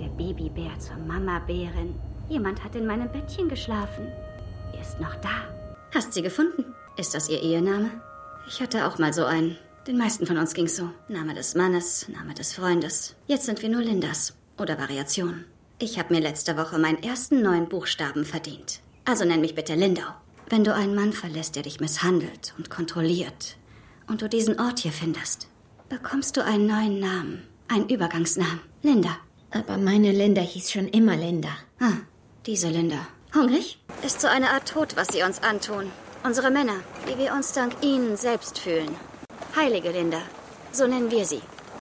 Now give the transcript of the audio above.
der Babybär zur Mama-Bärin. Jemand hat in meinem Bettchen geschlafen. Er ist noch da. Hast sie gefunden? Ist das ihr Ehename? Ich hatte auch mal so einen. Den meisten von uns ging's so. Name des Mannes, Name des Freundes. Jetzt sind wir nur Lindas. Oder Variationen. Ich habe mir letzte Woche meinen ersten 9 Buchstaben verdient. Also nenn mich bitte Lindau. Wenn du einen Mann verlässt, der dich misshandelt und kontrolliert, und du diesen Ort hier findest, bekommst du einen neuen Namen. Einen Übergangsnamen. Linda. Aber meine Linda hieß schon immer Linda. Ah, diese Linda. Hungrig? Ist so eine Art Tod, was sie uns antun. Unsere Männer, wie wir uns dank ihnen selbst fühlen. Heilige Linda. So nennen wir sie.